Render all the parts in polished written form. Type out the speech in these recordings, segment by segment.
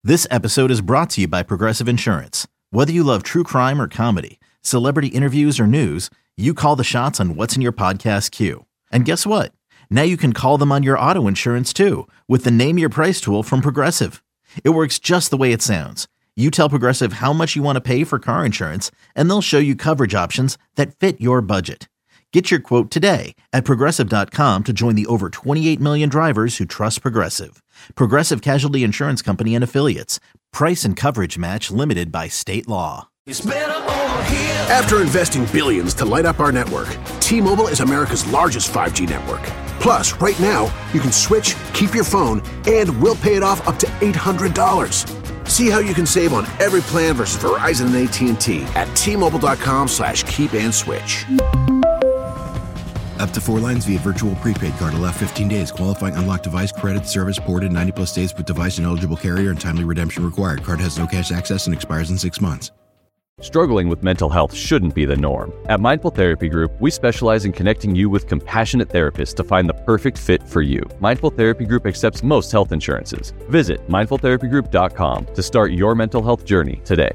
This episode is brought to you by Progressive Insurance. Whether you love true crime or comedy, celebrity interviews or news, you call the shots on what's in your podcast queue. And guess what? Now you can call them on your auto insurance too with the Name Your Price tool from Progressive. It works just the way it sounds. You tell Progressive how much you want to pay for car insurance, and they'll show you coverage options that fit your budget. Get your quote today at Progressive.com to join the over 28 million drivers who trust Progressive. Progressive Casualty Insurance Company and Affiliates. Price and coverage match limited by state law. After investing billions to light up our network, T-Mobile is America's largest 5G network. Plus, right now, you can switch, keep your phone, and we'll pay it off up to $800. See how you can save on every plan versus Verizon and AT&T at T-Mobile.com/keep-and-switch. Up to 4 lines via virtual prepaid card. Allow 15 days. Qualifying unlocked device credit service ported 90-plus days with device and eligible carrier and timely redemption required. Card has no cash access and expires in 6 months. Struggling with mental health shouldn't be the norm. At Mindful Therapy Group, we specialize in connecting you with compassionate therapists to find the perfect fit for you. Mindful Therapy Group accepts most health insurances. Visit mindfultherapygroup.com to start your mental health journey today.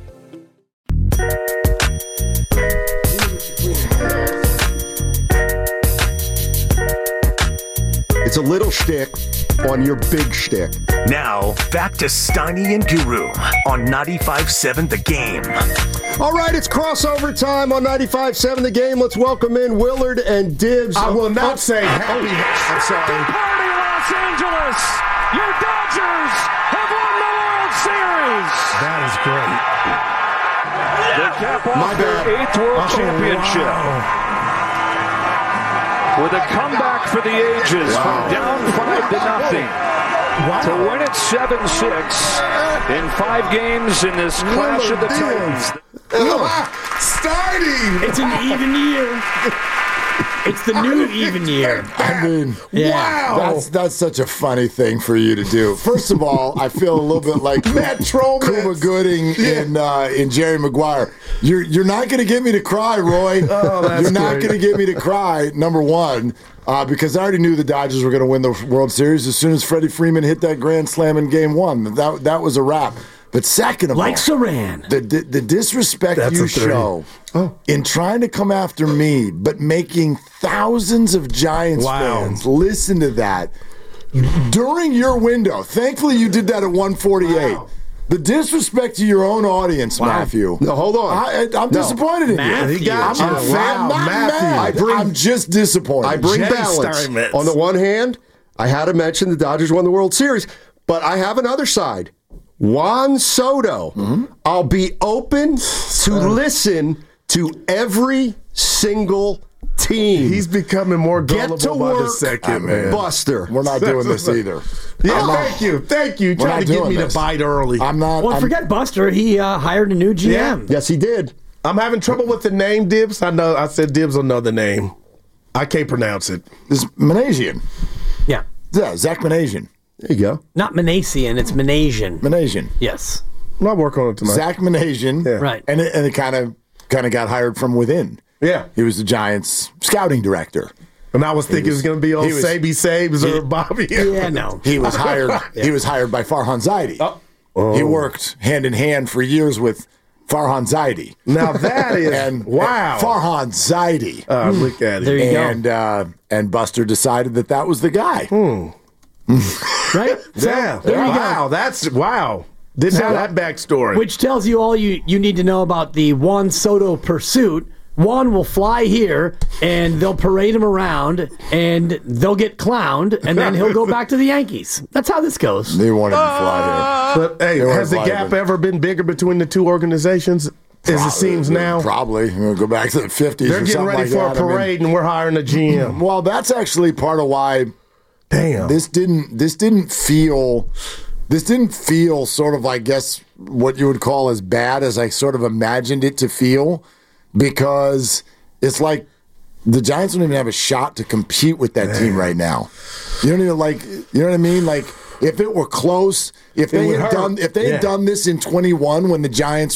It's a little shtick on your big shtick. Now, back to Steiny and Guru on 95.7 The Game. All right, it's crossover time on 95.7 The Game. Let's welcome in Willard and Dibbs. I will not say happy. I'm sorry. Party, Los Angeles! Your Dodgers have won the World Series! That is great. They cap off their 8th World Championship. Wow. With a comeback for the ages from down 5-0 to win it 7-6 in 5 games in this clash of the Titans. Starting! It's an even year. It's the new even year. I mean, Wow. That's such a funny thing for you to do. First of all, I feel a little bit like Cuba Gooding in Jerry Maguire. You're not going to get me to cry, Roy. Oh, that's You're not great. going to get me to cry, number one, because I already knew the Dodgers were going to win the World Series as soon as Freddie Freeman hit that grand slam in Game 1. That was a wrap. But second of all, Like Saran. the disrespect That's you a three. show in trying to come after me, but making thousands of Giants fans listen to that during your window. Thankfully, you did that at 148. Wow. The disrespect to your own audience, Matthew. No, hold on. I'm disappointed in Matthew. you. He got I'm a you. fan. Wow, Not Matthew. mad. I'm just disappointed. I bring Jay balance. Steinmetz. On the one hand, I had to mention the Dodgers won the World Series, but I have another side. Juan Soto. I'll be open to listen to every single team. He's becoming more Get gullible to by the work, second, man. Buster. We're not doing this either. Yeah, thank you. We're Trying not to get doing me this. to bite early. I'm not. Well, forget Buster. He hired a new GM. Yes, he did. I'm having trouble with the name Dibbs. I know. I said Dibbs will know the name. I can't pronounce it. This is Manasian. Yeah. Yeah, Zach Manasian. There you go. Not Manasian, it's Manasian. Manasian. Yes. I'll work on it tonight. Zach Manasian. Yeah. Right. And it kind of got hired from within. Yeah. He was the Giants' scouting director. And I was thinking it was going to be old he was- Saby Sabes or Bobby. Yeah, no. He was hired. He was hired by Farhan Zaidi. He worked hand in hand for years with Farhan Zaidi. Now that is And wow. Farhan Zaidi. Look at There it. you go. And Buster decided that was the guy. Right? Yeah. there you Wow. That's wow. Didn't have that backstory. Which tells you all you need to know about the Juan Soto pursuit. Juan will fly here, and they'll parade him around, and they'll get clowned, and then he'll go back to the Yankees. That's how this goes. They wanted to fly But hey, They were has the invited. gap ever been bigger between the two organizations as it seems now? Probably. We'll go back to the 50s. They're or getting something ready like for a that. I mean, parade, and we're hiring a GM. well, that's actually part of why Damn. this didn't feel sort of, I guess, what you would call as bad as I sort of imagined it to feel, because it's like the Giants don't even have a shot to compete with that team right now. You don't even you know what I mean? Like, if it were close, if they had done this in 21 when the Giants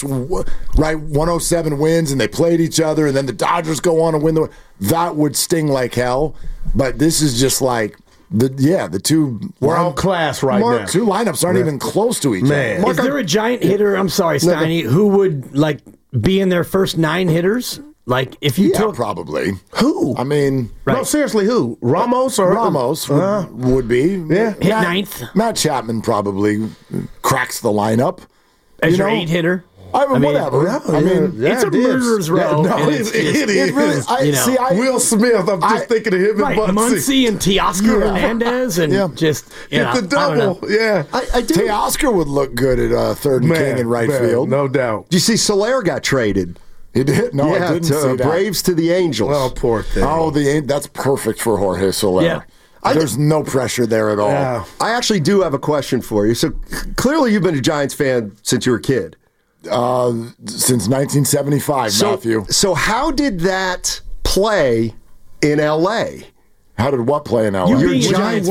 107 wins and they played each other, and then the Dodgers go on and win that would sting like hell. But this is just like The two world class right now. Two lineups aren't even close to each other. Is there a giant hitter? I'm sorry, Steiny, who would like be in their first 9 hitters? Like if you took probably who? I mean, no, seriously, who? Ramos or Ramos would be hit ninth. Matt Chapman probably cracks the lineup as your 8 hitter. I mean, whatever. It's a murderer's row. No, it is. Really, Will Smith, I'm just thinking of him and Muncy and Teoscar Hernandez and just hit the double. I do. Teoscar would look good at third and king in right field. No doubt. Do you see Soler got traded? He did? No, I didn't see that. Braves to the Angels. Oh, poor thing. Oh, that's perfect for Jorge Soler. Yeah. There's no pressure there at all. Yeah. I actually do have a question for you. So clearly you've been a Giants fan since you were a kid. Since 1975, Matthew. So how did that play in L.A.? How did what play in L.A.? Your Giants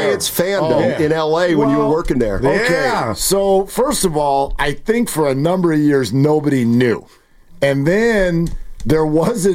fandom in L.A. when you were working there. Okay, so first of all, I think for a number of years nobody knew. And then there was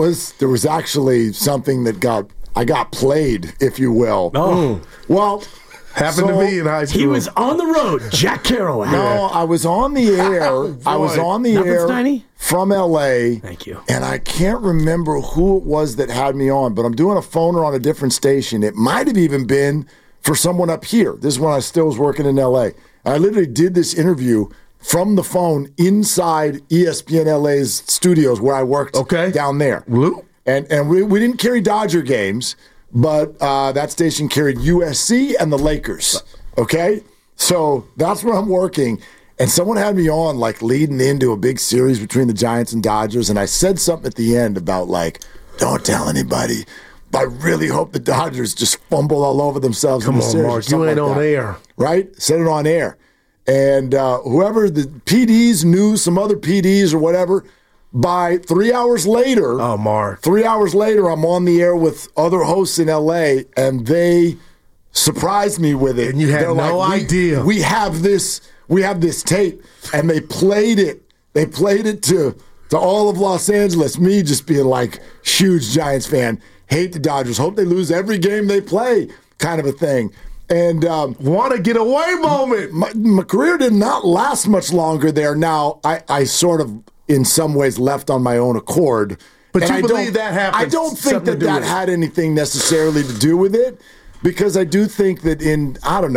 actually something that I got played, if you will. Oh. Well, happened to me in high school. He was on the road, Jack Kerouac. No, I was on the air. I was on the air Steiny? from L.A. Thank you. And I can't remember who it was that had me on, but I'm doing a phoner on a different station. It might have even been for someone up here. This is when I still was working in L.A. I literally did this interview from the phone inside ESPN LA's studios where I worked down there. Blue? And we didn't carry Dodger games, but that station carried USC and the Lakers. Okay? So that's where I'm working. And someone had me on, like, leading into a big series between the Giants and Dodgers. And I said something at the end about, like, don't tell anybody. But I really hope the Dodgers just fumble all over themselves in the series. Come on, Mark. You ain't on air. Right? Said it on air. And whoever the PDs knew, some other PDs or whatever, by 3 hours later, 3 hours later, I'm on the air with other hosts in LA, and they surprised me with it. And you had no idea. We have this tape, and they played it. They played it to all of Los Angeles. Me just being like, huge Giants fan, hate the Dodgers, hope they lose every game they play, kind of a thing. And want to get away moment. My career did not last much longer there. Now, I sort of, in some ways, left on my own accord. But you believe that happened? I don't think that had anything necessarily to do with it, because I do think that in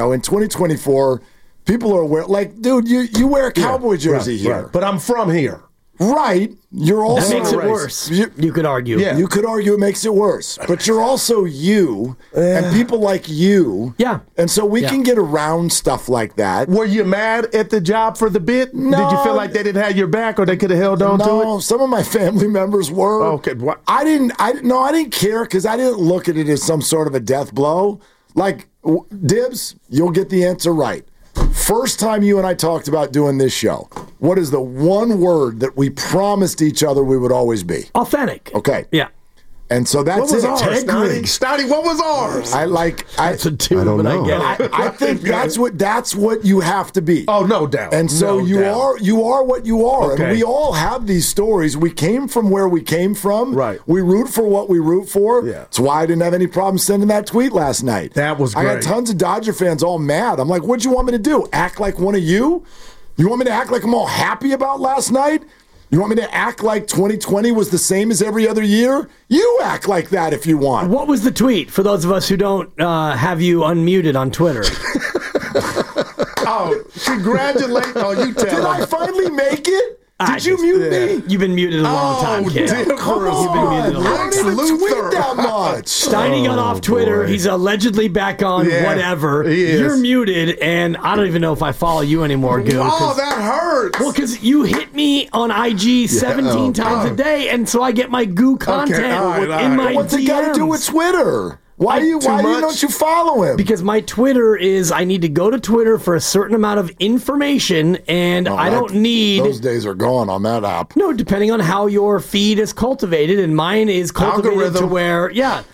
2024, people are aware. Like, dude, you wear a Cowboy jersey here. Right. But I'm from here. Right. You're also that makes it worse. You could argue. Yeah. You could argue it makes it worse. But you're also you, and people like you. Yeah. And so we can get around stuff like that. Were you mad at the job for the bit? No. Did you feel like they didn't have your back, or they could have held on to it? No, some of my family members were. Okay. I didn't care, because I didn't look at it as some sort of a death blow. Like, Dibs, you'll get the answer right. First time you and I talked about doing this show, what is the one word that we promised each other we would always be? Authentic. Okay. Yeah. And so that's what was it. Ours, Stoddy, what was ours? That's a two, I don't know. I get it. I think that's what you have to be. Oh, no doubt. And so you are what you are. Okay. And we all have these stories. We came from where we came from. Right. We root for what we root for. Yeah. That's why I didn't have any problem sending that tweet last night. That was great. I got tons of Dodger fans all mad. I'm like, what'd you want me to do? Act like one of you? You want me to act like I'm all happy about last night? You want me to act like 2020 was the same as every other year? You act like that if you want. What was the tweet, for those of us who don't have you unmuted on Twitter? Congratulations. Oh, you tell Did I finally make it? Did you mute me? You've been muted a long time, kid. Come on. You've been muted a long time. I don't even tweet that much. Steiny got off Twitter. Boy. He's allegedly back on whatever. He is. You're muted, and I don't even know if I follow you anymore, Goo. Oh, that hurts. Well, because you hit me on IG 17 times a day, and so I get my Goo content in my What's DMs. it got to do with Twitter? Why don't you follow him? Because my Twitter is, I need to go to Twitter for a certain amount of information, and I don't need... Those days are gone on that app. No, depending on how your feed is cultivated, and mine is cultivated to where,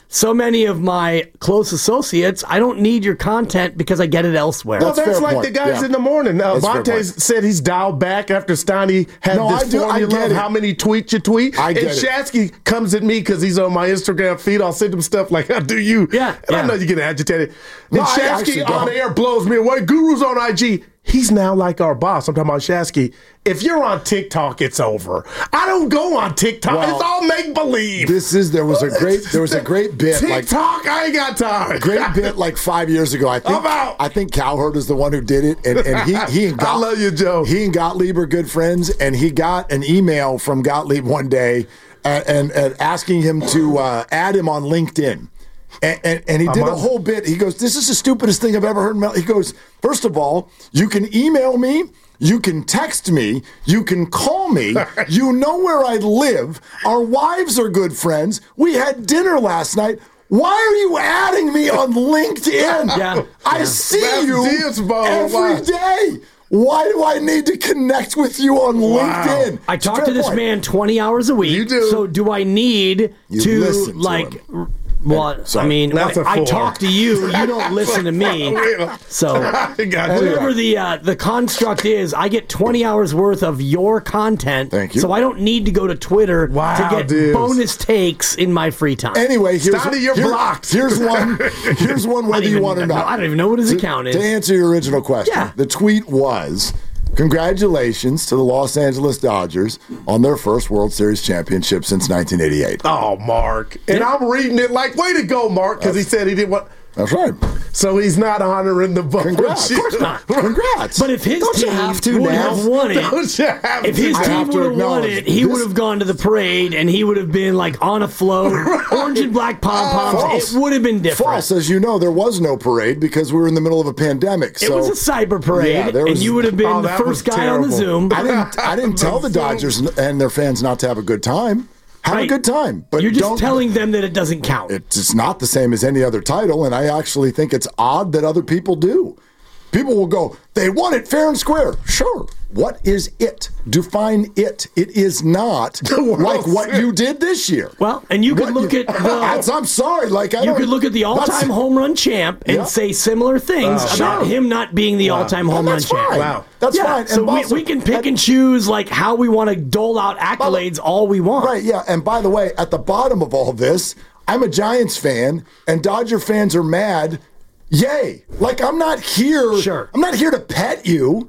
so many of my close associates, I don't need your content because I get it elsewhere. Well, that's like point. the guys Yeah. in the morning. Fair Bonte point. said he's dialed back after Steiny had this formula of how many tweets you tweet. I get and it. Shasky comes at me because he's on my Instagram feed. I'll send him stuff like, how do you? Yeah, And I yeah. know you get agitated. No, And I actually Shasky on don't. air blows me away. Guru's on IG. He's now like our boss. I'm talking about Shasky. If you're on TikTok, it's over. I don't go on TikTok. Well, it's all make believe. There was a great bit TikTok, I ain't got time. great bit like 5 years ago. I think Cowherd is the one who did it, and he and I love you, Joe. He and Gottlieb are good friends, and he got an email from Gottlieb one day and asking him to add him on LinkedIn. And he did a whole bit. He goes, "This is the stupidest thing I've ever heard." He goes, "First of all, you can email me, you can text me, you can call me, you know where I live. Our wives are good friends. We had dinner last night. Why are you adding me on LinkedIn? Yeah. I see That's you Diaz ball. every Why? day. Why do I need to connect with you on LinkedIn?" I It's a talk fair to this point. man 20 hours a week. You do. So do I need You to listen to like? him. Well, Sorry. I mean, That's a I 4. talk to you. You don't listen to me. So I got you. whatever the construct is, I get 20 hours worth of your content. Thank you. So I don't need to go to Twitter Wow, to get dude. bonus takes in my free time. Anyway, Stoddy, you're blocked. Here's one. Here's one. Whether you want or not. I don't even know what his account is. To answer your original question, Yeah. the tweet was, "Congratulations to the Los Angeles Dodgers on their first World Series championship since 1988." Oh, Mark. And I'm reading it like, way to go, Mark, because he said he didn't want. That's right. So he's not honoring the vote. Congrats. Of course not. Congrats. But if his Don't you team have to would now? have won it, Don't you have if his I team have to would have won acknowledge it, he this- would have gone to the parade and he would have been like on a float, orange and black pom poms. False. It would have been different. False. As you know, there was no parade because we were in the middle of a pandemic. It So was a cyber parade, Yeah, there and was- you would have been Oh, the that first was guy on the terrible. Zoom. I didn't tell the Dodgers and their fans not to have a good time. Have a Right. good time, but You're just don't, telling them that it doesn't count. It's not the same as any other title, and I actually think it's odd that other people do. People will go, "They won it fair and square." Sure. What is it? Define it. It is not like what you did this year. Well, and you could What look you- at the. I'm sorry. Like I You don't- could look at the that's- all-time home run champ and Yeah. say similar things about him not being the all-time home And run that's champ. fine. Wow. That's Yeah, fine. so And also- we can pick and choose like how we want to dole out accolades all we want. Right, yeah. And by the way, at the bottom of all this, I'm a Giants fan, and Dodger fans are mad. Yay! Like I'm not here. Sure. I'm not here to pet you.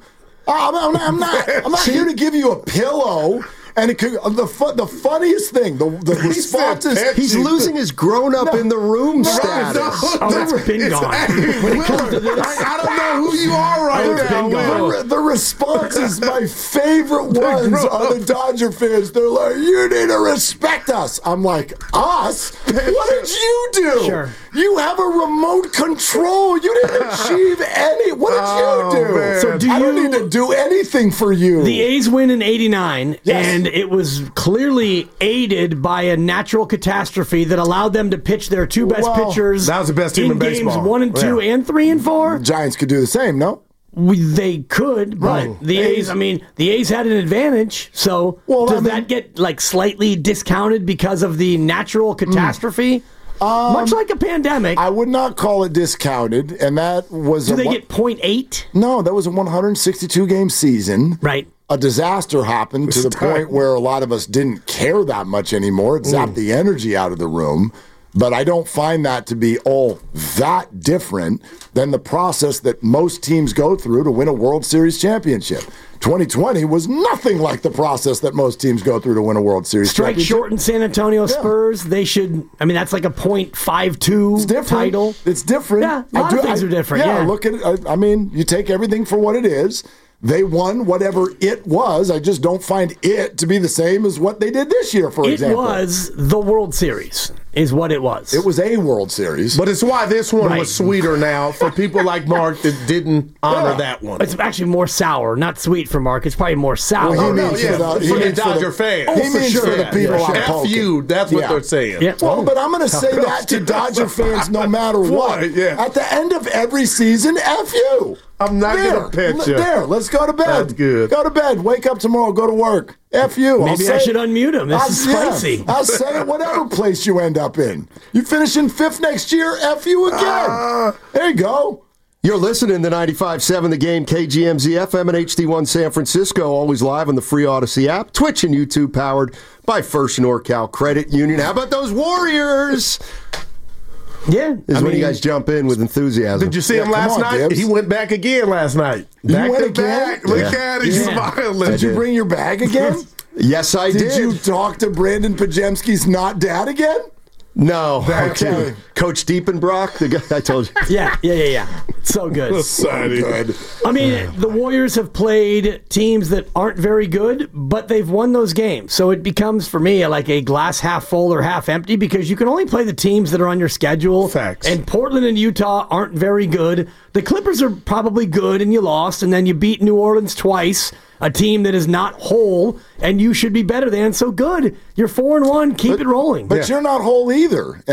I'm not here to give you a pillow. And it could, the funniest thing, the response is He's losing his grown-up in the room status. Oh, that's been gone. When it comes to this, I don't know who you are right it's now. been gone. man. The responses, my favorite ones are the Dodger fans. They're like, "You need to respect us." I'm like, "Us? What did you do? Sure. You have a remote control. You didn't achieve any. What did you do? man. So do I don't you- need to do anything for you." The A's win in '89, Yes. and it was clearly aided by a natural catastrophe that allowed them to pitch their two best Well, pitchers. that was the best team in games baseball. 1 and 2 Yeah. and 3 and 4. Giants could do the same, no? They could, but the A's. I mean, the A's had an advantage. So Well, does I mean- that get like slightly discounted because of the natural catastrophe? Much like a pandemic. I would not call it discounted, and that was Do a they one- get 0.8? no, that was a 162 game season. Right. A disaster happened to the point where a lot of us didn't care that much anymore. It zapped the energy out of the room. But I don't find that to be all that different than the process that most teams go through to win a World Series championship. 2020 was nothing like the process that most teams go through to win a World Series Strike championship. short in San Antonio Spurs. They should. I mean, that's like a .52 It's different. title. It's different. Yeah, a lot of things are different, yeah. Look at it. I mean, you take everything for what it is. They won whatever it was. I just don't find it to be the same as what they did this year, for It example. was the World Series, is what it was. It was a World Series. But it's why this one Right. was sweeter now for people like Mark that didn't honor that one. It's actually more sour, not sweet for Mark. It's probably more sour. Well, Oh, no, means yeah, for the- he for the means for the- Dodger fans. he means for the people I'm F poking. you, that's what Yeah. they're saying. Yeah. Well, but I'm going to say that to Dodger fans no matter what. Boy, yeah. At the end of every season, F you. I'm not going to pitch you. There, let's go to bed. That's good. Go to bed. Wake up tomorrow. Go to work. F you. Maybe I should unmute him. This is spicy. I'll say it whatever place you end up in. You finish in 5th next year, F you again. There you go. You're listening to 95.7 The Game, KGMZ FM and HD1 San Francisco, always live on the free Odyssey app, Twitch and YouTube, powered by First NorCal Credit Union. How about those Warriors? Yeah. When you guys jump in with enthusiasm. Did you see him last night? Dibs. He went back again last night. Back to back. Look at him smiling. Did you bring your bag again? Yes, I did. Did you talk to Brandon Pajemski's not dad again? No. Okay. Coach Diepenbrock, the guy I told you. Yeah. So good. So good. I mean, the Warriors have played teams that aren't very good, but they've won those games. So it becomes, for me, like a glass half full or half empty because you can only play the teams that are on your schedule. Facts. And Portland and Utah aren't very good. The Clippers are probably good, and you lost, and then you beat New Orleans twice, a team that is not whole, and you should be better than. So good. You're 4-1. Keep it rolling. But you're not whole either.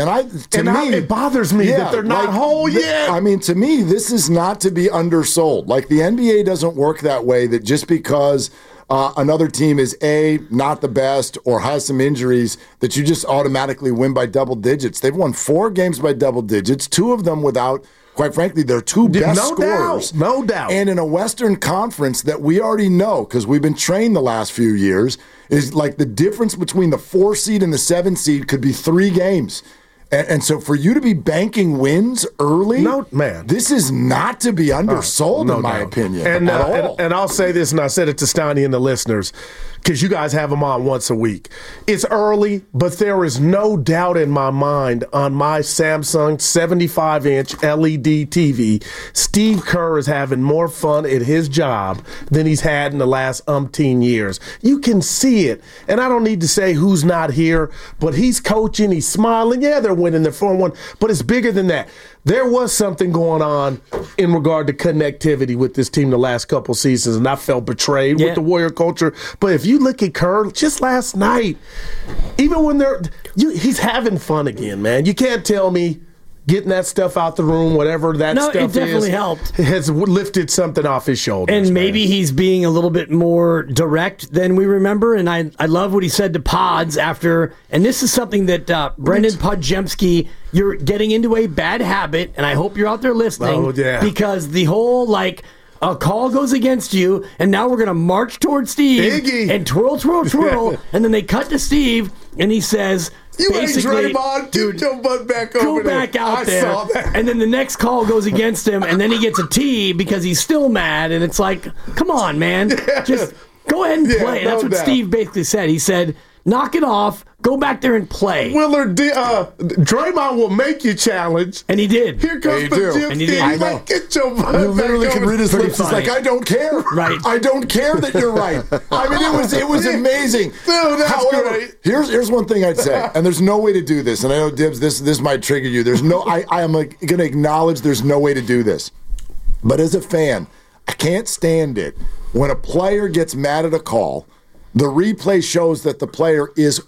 It bothers me that they're not whole yet. I mean, to me, this is not to be undersold. Like, the NBA doesn't work that way, that just because another team is not the best or has some injuries, that you just automatically win by double digits. They've won 4 games by double digits, 2 of them without, quite frankly, their 2 best scorers. No doubt. And in a Western Conference that we already know, because we've been trained the last few years, is like the difference between the 4 seed and the 7 seed could be 3 games. And so for you to be banking wins early, this is not to be undersold, in my opinion, at all. And I'll say this, and I said it to Steiny and the listeners, because you guys have them on once a week. It's early, but there is no doubt in my mind on my Samsung 75-inch LED TV, Steve Kerr is having more fun at his job than he's had in the last umpteen years. You can see it. And I don't need to say who's not here, but he's coaching, he's smiling. Yeah, they're winning, they're 4-1, but it's bigger than that. There was something going on in regard to connectivity with this team the last couple seasons, and I felt betrayed with the Warrior culture. But if you look at Kerr, just last night, even when he's having fun again, man. You can't tell me getting that stuff out the room, whatever that stuff is. No, it definitely helped. Has lifted something off his shoulders. And maybe he's being a little bit more direct than we remember. And I love what he said to Pods after. And this is something that Brendan Pajemski, you're getting into a bad habit, and I hope you're out there listening. Oh, yeah. Because the whole, a call goes against you, and now we're going to march towards Steve. Iggy. And twirl, and then they cut to Steve, and he says, "You ain't basically, Draymond, dude, your butt back over there." Go back out there. I saw that. And then the next call goes against him, and then he gets a T because he's still mad, and it's like, come on, man. Just go ahead and play. That's what Steve basically said. He said, knock it off. Go back there and play. Willard, Draymond will make you challenge. And he did. Here comes Pajemski. And he did. He's like, get your butt back. You literally can read his lips. He's like, I don't care. Right. I don't care that you're right. I mean, it was amazing. Dude, that's great. Here's one thing I'd say, and there's no way to do this. And I know, Dibs, this might trigger you. There's no. I am going to acknowledge there's no way to do this. But as a fan, I can't stand it when a player gets mad at a call. The replay shows that the player is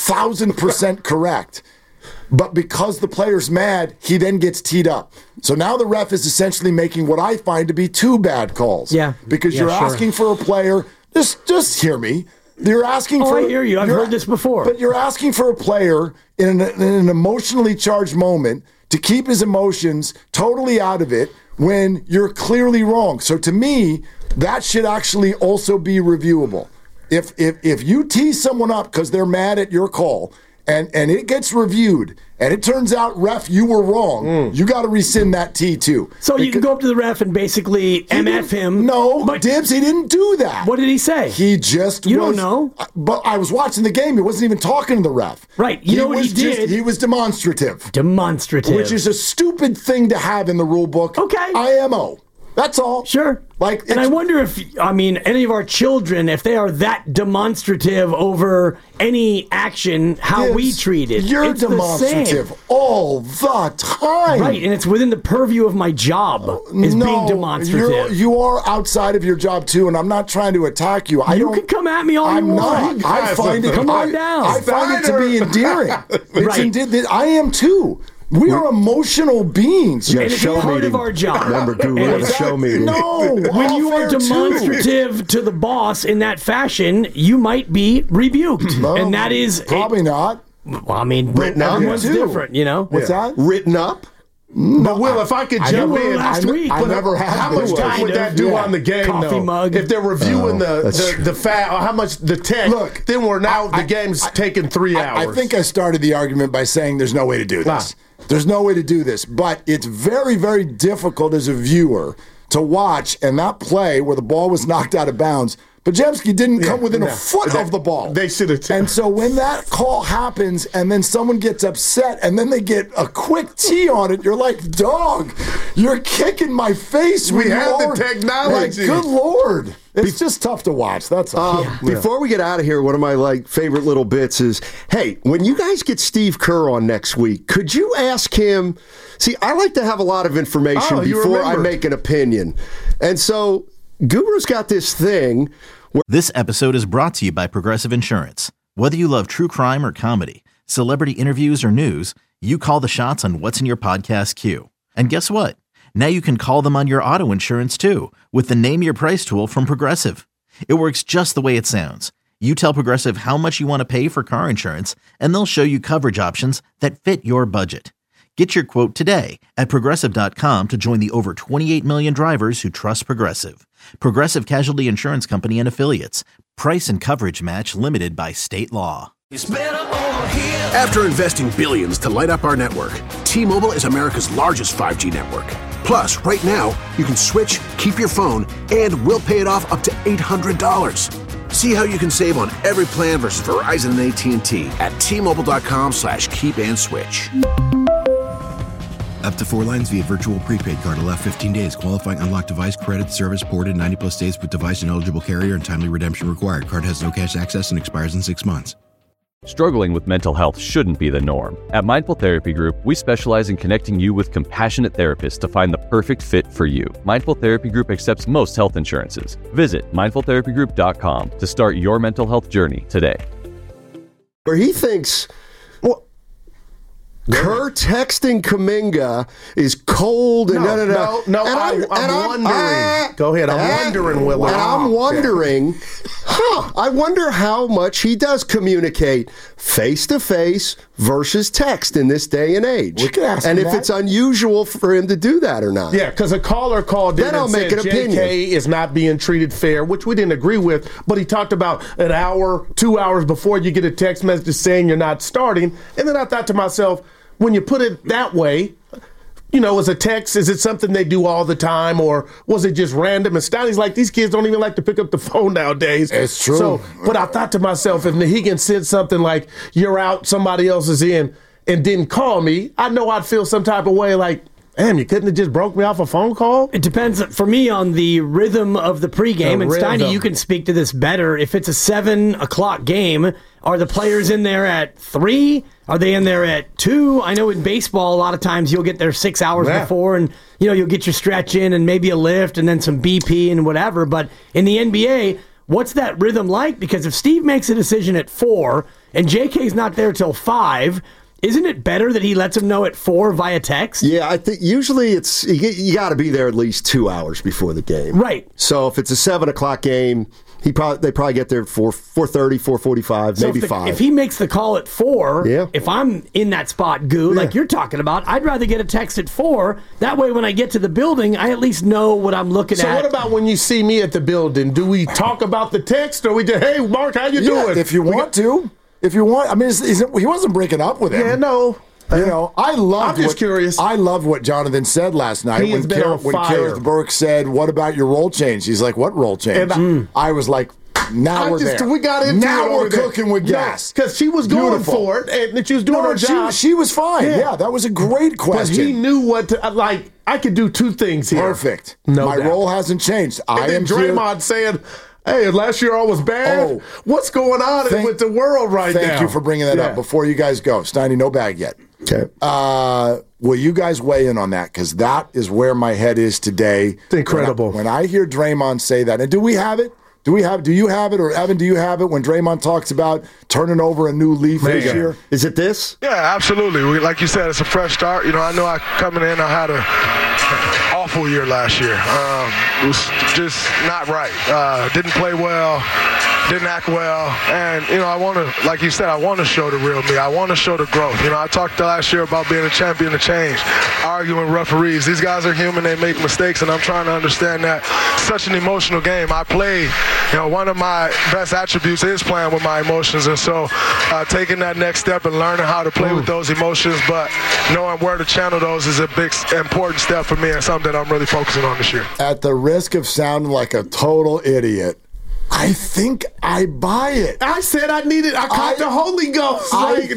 1,000% correct. But because the player's mad, he then gets teed up. So now the ref is essentially making what I find to be 2 bad calls. Yeah. Because you're asking for a player, just hear me. You're asking for. I hear you. I've heard this before. But you're asking for a player in an emotionally charged moment to keep his emotions totally out of it when you're clearly wrong. So to me, that should actually also be reviewable. If you tease someone up because they're mad at your call and it gets reviewed and it turns out, ref, you were wrong, you got to rescind that T too. So you can go up to the ref and basically MF him. No, but Dibs, he didn't do that. What did he say? He just You don't know? But I was watching the game. He wasn't even talking to the ref. Right. You know what he did? He was demonstrative. Demonstrative. Which is a stupid thing to have in the rule book. Okay. IMO. That's all. Sure. And I wonder if, any of our children, if they are that demonstrative over any action, how we treat it. You're demonstrative all the time. Right, and it's within the purview of my job, is being demonstrative. You are outside of your job, too, and I'm not trying to attack you. You can come at me all you want. I find it, come on down. I find it to be endearing. Right. I am, too. We are emotional beings. Yeah, And it's show part meeting. of our job. Remember, Guru, we have a show meeting. No, When you are demonstrative to the boss in that fashion, you might be rebuked. And that is probably not. Well, I mean, Written up? everyone's Yeah, too. different, you know? What's that? Written up? But Will, if I could jump in, last week. I never had. how much time would that do on the game, Coffee though? mug. If they're reviewing that's the fact, or how much the tech, Look, then we're now the game's taking 3 hours. I think I started the argument by saying there's no way to do this. There's no way to do this. But it's very, very difficult as a viewer to watch, and that play where the ball was knocked out of bounds, Pajemski didn't come within a foot of the ball. They should have. And so when that call happens and then someone gets upset and then they get a quick tee on it, you're like, dog, you're kicking my face. We have the technology. Like, good Lord. It's just tough to watch. That's all. Before we get out of here, one of my favorite little bits is, hey, when you guys get Steve Kerr on next week, could you ask him? See, I like to have a lot of information before I make an opinion. And so Guru's got this thing. This episode is brought to you by Progressive Insurance. Whether you love true crime or comedy, celebrity interviews or news, you call the shots on what's in your podcast queue. And guess what? Now you can call them on your auto insurance too with the Name Your Price tool from Progressive. It works just the way it sounds. You tell Progressive how much you want to pay for car insurance, and they'll show you coverage options that fit your budget. Get your quote today at Progressive.com to join the over 28 million drivers who trust Progressive. Progressive Casualty Insurance Company and Affiliates. Price and coverage match limited by state law. After investing billions to light up our network, T-Mobile is America's largest 5G network. Plus, right now, you can switch, keep your phone, and we'll pay it off up to $800. See how you can save on every plan versus Verizon and AT&T at T-Mobile.com/keep-and-switch. Up to 4 lines via virtual prepaid card. Allow 15 days. Qualifying unlocked device credit service ported 90+ days with device and eligible carrier and timely redemption required. Card has no cash access and expires in 6 months. Struggling with mental health shouldn't be the norm. At Mindful Therapy Group, we specialize in connecting you with compassionate therapists to find the perfect fit for you. Mindful Therapy Group accepts most health insurances. Visit mindfultherapygroup.com to start your mental health journey today. Where he thinks, Kerr texting Kuminga is cold and No, I'm wondering. Go ahead. I'm wondering, Willie. And I'm wondering, I wonder how much he does communicate face-to-face versus text in this day and age. We could ask and him if that. it's unusual for him to do that or not. Yeah, because a caller called in Then I'll and make said an opinion. JK is not being treated fair, which we didn't agree with, but he talked about an hour, 2 hours before you get a text message saying you're not starting. And then I thought to myself, when you put it that way, you know, as a text, is it something they do all the time, or was it just random? And Stoney's like, these kids don't even like to pick up the phone nowadays. It's true. So, but I thought to myself, if Nahegan sent something like, you're out, somebody else is in, and didn't call me, I know I'd feel some type of way like, damn, you couldn't have just broke me off a phone call? It depends for me on the rhythm of the pregame. And Steiny, rhythm. you can speak to this better. If it's a 7 o'clock game, are the players in there at 3? Are they in there at 2? I know in baseball, a lot of times you'll get there 6 hours before, and you'll get your stretch in and maybe a lift and then some BP and whatever. But in the NBA, what's that rhythm like? Because if Steve makes a decision at 4 and JK's not there till 5, isn't it better that he lets him know at 4 via text? Yeah, I think usually it's you got to be there at least 2 hours before the game. Right. So if it's a 7 o'clock game, they probably get there at 4:30, 4:45, maybe 5. If he makes the call at 4, if I'm in that spot, like you're talking about, I'd rather get a text at 4. That way, when I get to the building, I at least know what I'm looking at. So what about when you see me at the building? Do we talk about the text, or we just, hey, Mark, how you doing? If you want to. If you want, I mean, he wasn't breaking up with him. Yeah, no. I love. I'm just curious. I love what Jonathan said last night He has been on when fire. Gareth Burke said, "What about your role change?" He's like, "What role change?" And I was like, "Now we're there. We got into now it we're over there. cooking with gas." Because she was going Beautiful. for it, and she was doing her job. She was fine. Yeah, that was a great question. But he knew what to, I could do 2 things here. Perfect. No My doubt. role hasn't changed. And I then am Draymond here. saying, hey, last year all was bad. Oh. What's going on with the world right now? Thank you for bringing that up. Before you guys go, Steiny, no bag yet. Okay. Will you guys weigh in on that? Because that is where my head is today. It's incredible. When I hear Draymond say that, and do we have it? Do you have it, or Evan, do you have it when Draymond talks about turning over a new leaf this year? Is it this? Yeah, absolutely. Like you said, it's a fresh start. I know coming in, I had an awful year last year. It was just not right. Didn't play well. Didn't act well. And, I want to, like you said, I want to show the real me. I want to show the growth. I talked last year about being a champion of change, arguing with referees. These guys are human. They make mistakes, and I'm trying to understand that. Such an emotional game. I play, one of my best attributes is playing with my emotions. And so taking that next step and learning how to play with those emotions, but knowing where to channel those is a big, important step for me and something that I'm really focusing on this year. At the risk of sounding like a total idiot, I think I buy it. I said I caught the Holy Ghost.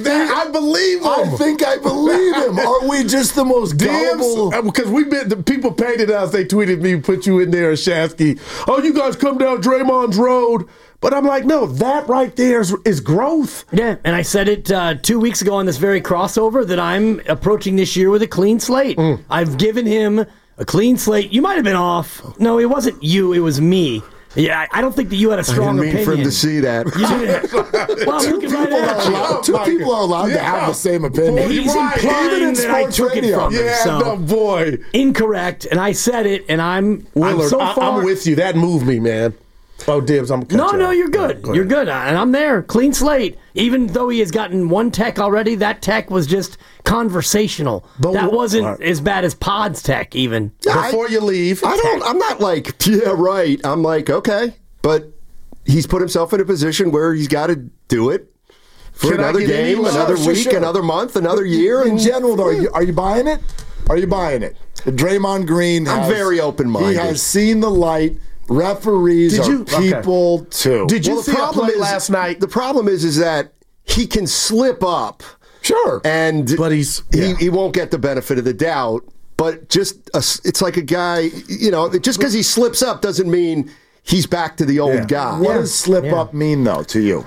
I believe him. I think I believe him. Are we just the most gullible? Because the people painted us. They tweeted me, put you in there, Shasky. Oh, you guys come down Draymond's road. But I'm like, no, that right there is growth. Yeah, and I said it 2 weeks ago on this very crossover that I'm approaching this year with a clean slate. I've given him a clean slate. You might have been off. No, it wasn't you. It was me. Yeah, I don't think that you had a strong opinion. I didn't mean for him to see that. Well, I'm looking right at you. Two people are allowed to have the same opinion. He's implying that I took it from him. Yeah, no, boy. Incorrect. And I said it, and I'm Willard, I'm with you. That moved me, man. Oh, Dibs, I'm No, you're good. You're good. And I'm there. Clean slate. Even though he has gotten one tech already, that tech was just conversational. But that wasn't as bad as Pod's tech, even. Before you leave. I'm not like, yeah, right. I'm like, okay. But he's put himself in a position where he's got to do it for another game, another week, another month, another year. In general, though, are you buying it? Are you buying it? Draymond Green I'm very open-minded. He has seen the light. Referees are people too. Did you see a play last night? The problem is that he can slip up. Sure. But he won't get the benefit of the doubt. But it's like a guy, just because he slips up doesn't mean he's back to the old guy. What does slip up mean, though, to you?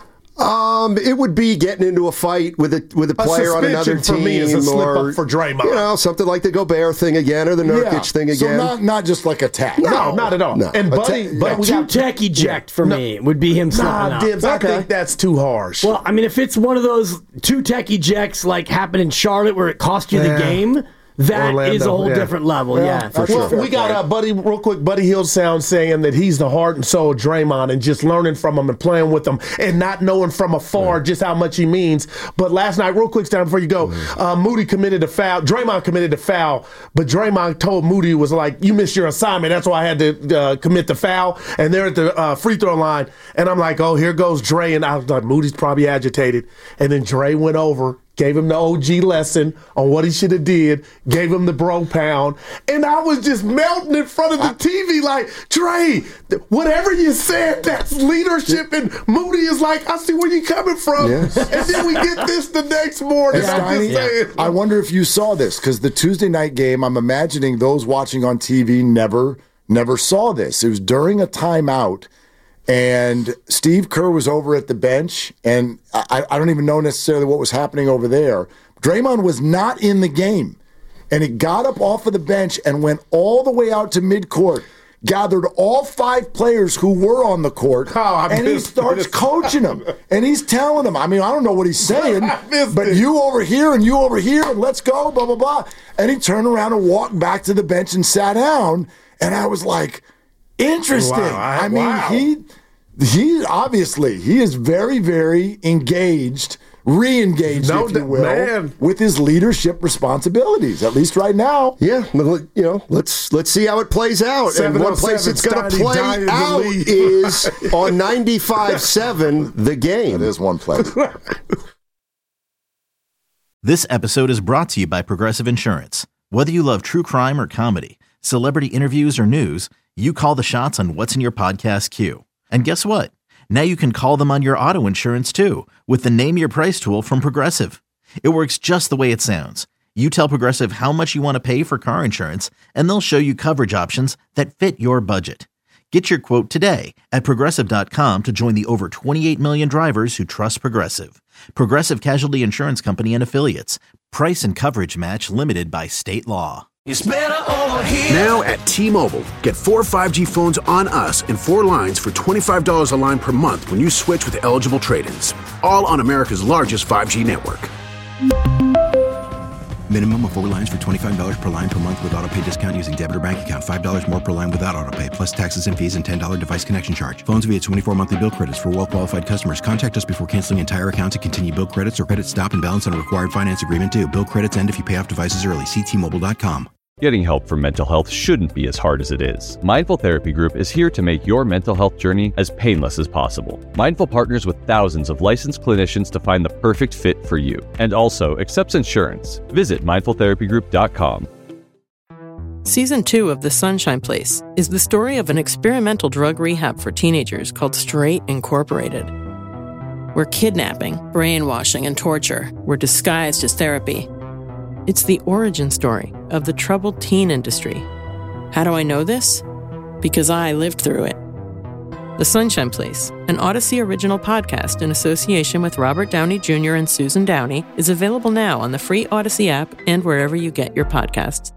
It would be getting into a fight with a player on another team, for me is a slip up for Draymond. Something like the Gobert thing again or the Nurkic thing again. So not just like a tech. No, not at all. No. And but two tech eject for me would be him slipping up. Dibs, I think that's too harsh. Well, I mean, if it's one of those two tech ejects like happened in Charlotte where it cost you the game. That Orlando, is a whole different level, for sure. Well, we got Buddy Hillsound saying that he's the heart and soul of Draymond and just learning from him and playing with him and not knowing from afar just how much he means. But last night, real quick, Stan, before you go, Moody committed a foul. Draymond committed a foul, but Draymond told Moody, was like, you missed your assignment. That's why I had to commit the foul. And they're at the free throw line. And I'm like, oh, here goes Dre. And I was like, Moody's probably agitated. And then Dre went over, gave him the OG lesson on what he should have did, gave him the bro pound, and I was just melting in front of the TV like, Dre, whatever you said, that's leadership, and Moody is like, I see where you're coming from, and then we get this the next morning. I wonder if you saw this, because the Tuesday night game, I'm imagining those watching on TV never saw this. It was during a timeout, and Steve Kerr was over at the bench, and I don't even know necessarily what was happening over there. Draymond was not in the game, and he got up off of the bench and went all the way out to midcourt, gathered all 5 players who were on the court, and he starts coaching them. And he's telling them, I mean, I don't know what he's saying, but you over here, and let's go, blah, blah, blah. And he turned around and walked back to the bench and sat down, and I was like, interesting. Wow. He obviously, he is very, very engaged, re-engaged, if you will, with his leadership responsibilities, at least right now. Yeah, let's see how it plays out. And one place it's going to play out is on 95.7 The Game. It is one place. This episode is brought to you by Progressive Insurance. Whether you love true crime or comedy, celebrity interviews or news, you call the shots on what's in your podcast queue. And guess what? Now you can call them on your auto insurance too with the Name Your Price tool from Progressive. It works just the way it sounds. You tell Progressive how much you want to pay for car insurance, and they'll show you coverage options that fit your budget. Get your quote today at Progressive.com to join the over 28 million drivers who trust Progressive. Progressive Casualty Insurance Company and Affiliates. Price and coverage match limited by state law. It's better over here. Now at T-Mobile, get 4 5G phones on us and 4 lines for $25 a line per month when you switch with eligible trade-ins. All on America's largest 5G network. Minimum of 4 lines for $25 per line per month with autopay discount using debit or bank account. $5 more per line without autopay, plus taxes and fees and $10 device connection charge. Phones via 24 monthly bill credits for well-qualified customers. Contact us before canceling entire account to continue bill credits or credit stop and balance on a required finance agreement due. Bill credits end if you pay off devices early. See T-Mobile.com. Getting help for mental health shouldn't be as hard as it is. Mindful Therapy Group is here to make your mental health journey as painless as possible. Mindful partners with thousands of licensed clinicians to find the perfect fit for you, and also accepts insurance. Visit mindfultherapygroup.com. Season 2 of The Sunshine Place is the story of an experimental drug rehab for teenagers called Straight Incorporated, where kidnapping, brainwashing, and torture were disguised as therapy. It's the origin story of the troubled teen industry. How do I know this? Because I lived through it. The Sunshine Place, an Odyssey original podcast in association with Robert Downey Jr. and Susan Downey, is available now on the free Odyssey app and wherever you get your podcasts.